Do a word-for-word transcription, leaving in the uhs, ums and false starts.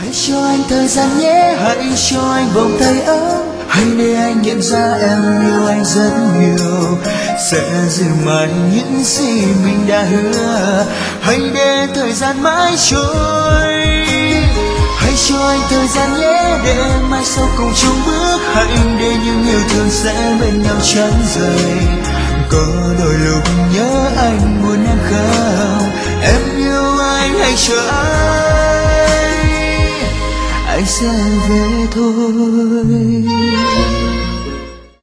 Hãy cho anh thời gian nhé, hãy cho anh vòng tay ấm, hãy để anh nhận ra em yêu anh rất nhiều, sẽ giữ mãi những gì mình đã hứa. Hãy để thời gian mãi trôi, hãy cho anh thời gian nhé, để mai sau cùng chung bước. Hãy để những yêu thương sẽ bên nhau chẳng rời. Có đôi lúc nhớ anh muốn em không, em yêu anh hãy chờ anh, anh sẽ về thôi.